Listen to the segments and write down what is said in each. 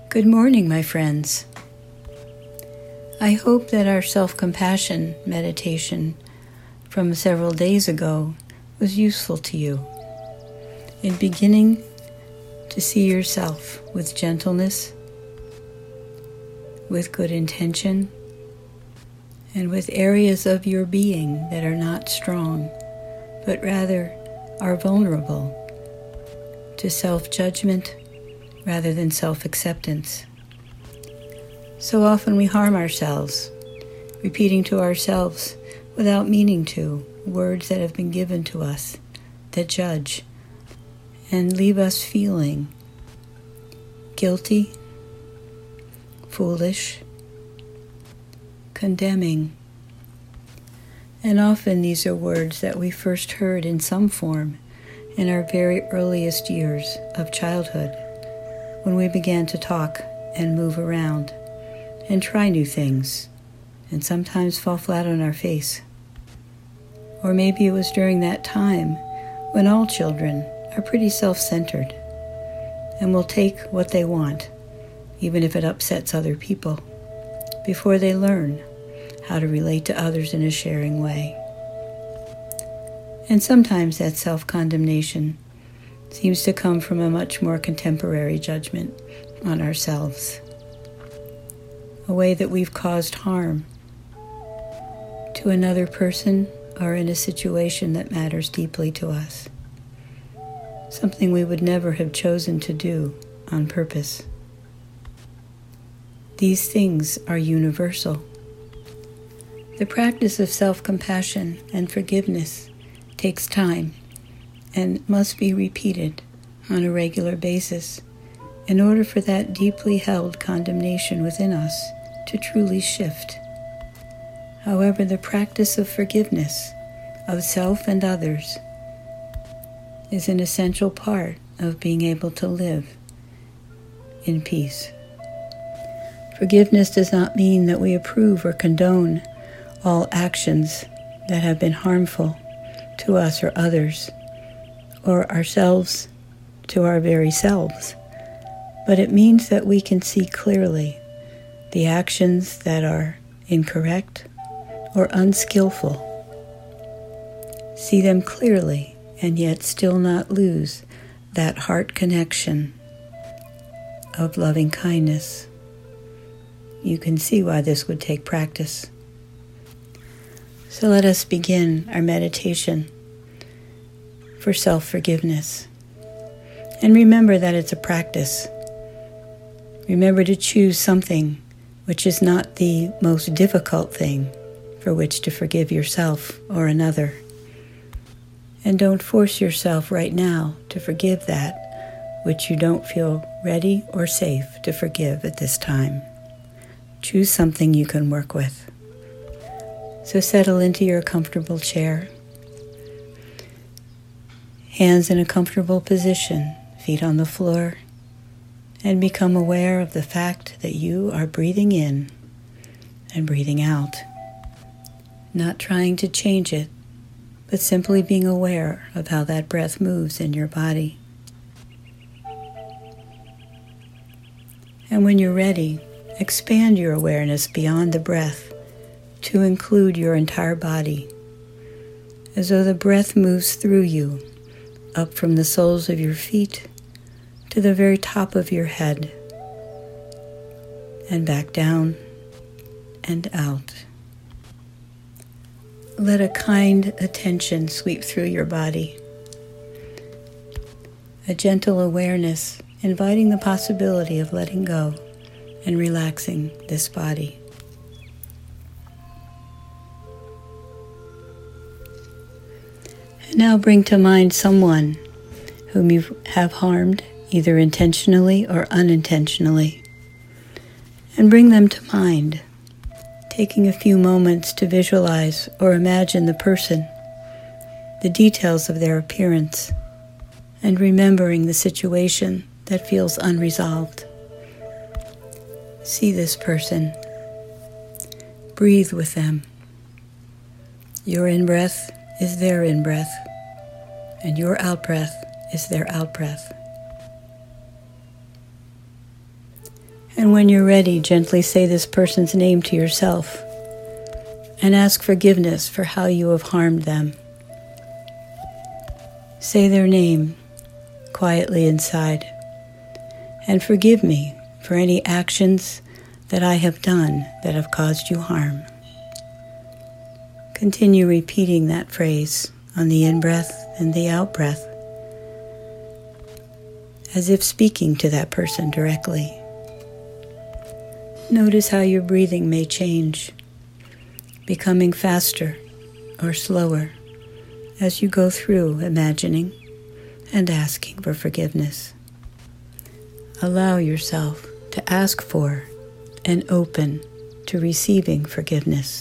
Good morning, my friends. I hope that our self-compassion meditation from several days ago was useful to you in beginning to see yourself with gentleness, with good intention, and with areas of your being that are not strong, but rather are vulnerable to self-judgment rather than self-acceptance. So often we harm ourselves, repeating to ourselves without meaning to words that have been given to us that judge and leave us feeling guilty, foolish, condemning. And often these are words that we first heard in some form in our very earliest years of childhood, when we began to talk and move around and try new things, and sometimes fall flat on our face. Or maybe it was during that time when all children are pretty self-centered and will take what they want, even if it upsets other people, before they learn how to relate to others in a sharing way. And sometimes that self-condemnation seems to come from a much more contemporary judgment on ourselves, a way that we've caused harm to another person or in a situation that matters deeply to us, something we would never have chosen to do on purpose. These things are universal. The practice of self-compassion and forgiveness takes time and must be repeated on a regular basis in order for that deeply held condemnation within us to truly shift. However, the practice of forgiveness of self and others is an essential part of being able to live in peace. Forgiveness does not mean that we approve or condone all actions that have been harmful to us or others, or ourselves to our very selves, but it means that we can see clearly the actions that are incorrect or unskillful, see them clearly and yet still not lose that heart connection of loving kindness. You can see why this would take practice. So let us begin our meditation for self-forgiveness. And remember that it's a practice. Remember to choose something which is not the most difficult thing for which to forgive yourself or another. And don't force yourself right now to forgive that which you don't feel ready or safe to forgive at this time. Choose something you can work with. So settle into your comfortable chair. Hands in a comfortable position, feet on the floor, and become aware of the fact that you are breathing in and breathing out. Not trying to change it, but simply being aware of how that breath moves in your body. And when you're ready, expand your awareness beyond the breath to include your entire body, as though the breath moves through you, up from the soles of your feet to the very top of your head, and back down and out. Let a kind attention sweep through your body, a gentle awareness inviting the possibility of letting go and relaxing this body. And now bring to mind someone whom you have harmed, either intentionally or unintentionally, and bring them to mind, taking a few moments to visualize or imagine the person, the details of their appearance, and remembering the situation that feels unresolved. See this person. Breathe with them. Your in-breath is their in-breath, and your out-breath is their out-breath. And when you're ready, gently say this person's name to yourself and ask forgiveness for how you have harmed them. Say their name quietly inside, and forgive me for any actions that I have done that have caused you harm. Continue repeating that phrase on the in-breath and the out-breath, as if speaking to that person directly. Notice how your breathing may change, becoming faster or slower as you go through imagining and asking for forgiveness. Allow yourself to ask for and open to receiving forgiveness.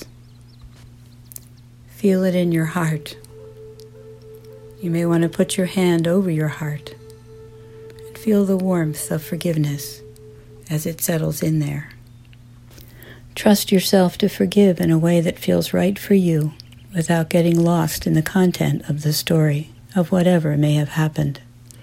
Feel it in your heart. You may want to put your hand over your heart and feel the warmth of forgiveness as it settles in there. Trust yourself to forgive in a way that feels right for you without getting lost in the content of the story of whatever may have happened.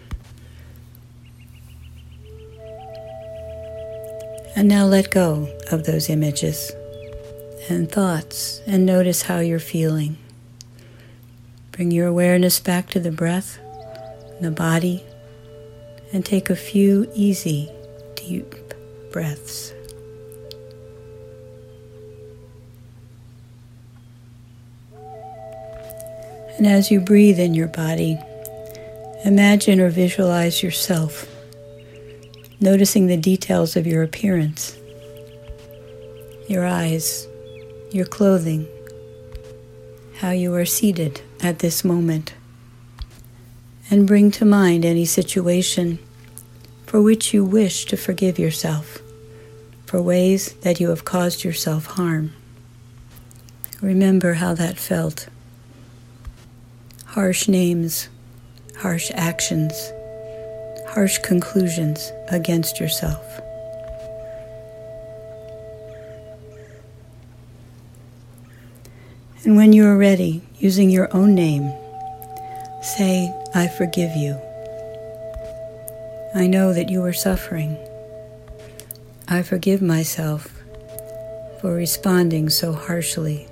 And now let go of those images and thoughts and notice how you're feeling. Bring your awareness back to the breath, the body, and take a few easy, deep breaths. And as you breathe in your body, imagine or visualize yourself, noticing the details of your appearance, your eyes, your clothing, how you are seated at this moment, and bring to mind any situation for which you wish to forgive yourself, for ways that you have caused yourself harm. Remember how that felt. Harsh names, harsh actions, harsh conclusions against yourself. And when you are ready, using your own name, say, I forgive you. I know that you are suffering. I forgive myself for responding so harshly.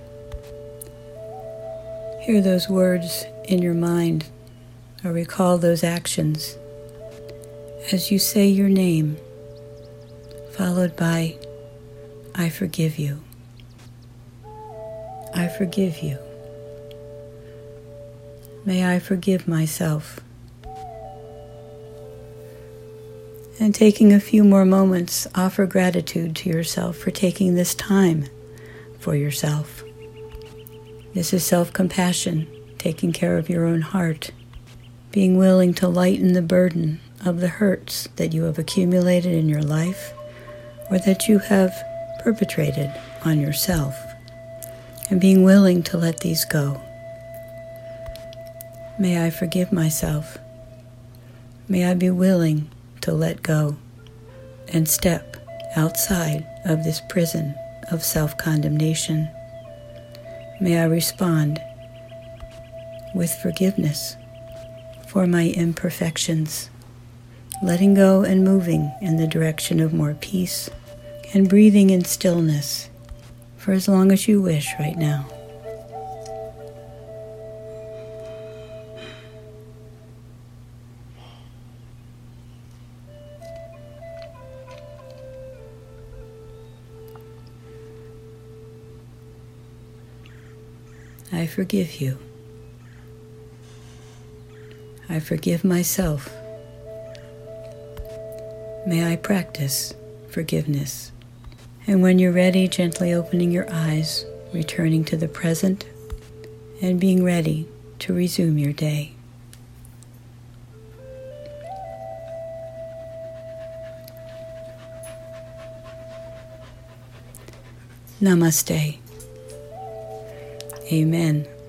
Hear those words in your mind or recall those actions as you say your name, followed by, I forgive you. I forgive you. May I forgive myself. And taking a few more moments, offer gratitude to yourself for taking this time for yourself. This is self-compassion, taking care of your own heart, being willing to lighten the burden of the hurts that you have accumulated in your life or that you have perpetrated on yourself, and being willing to let these go. May I forgive myself. May I be willing to let go and step outside of this prison of self-condemnation. May I respond with forgiveness for my imperfections, letting go and moving in the direction of more peace and breathing in stillness for as long as you wish right now. I forgive you. I forgive myself. May I practice forgiveness. And when you're ready, gently opening your eyes, returning to the present, and being ready to resume your day. Namaste. Amen.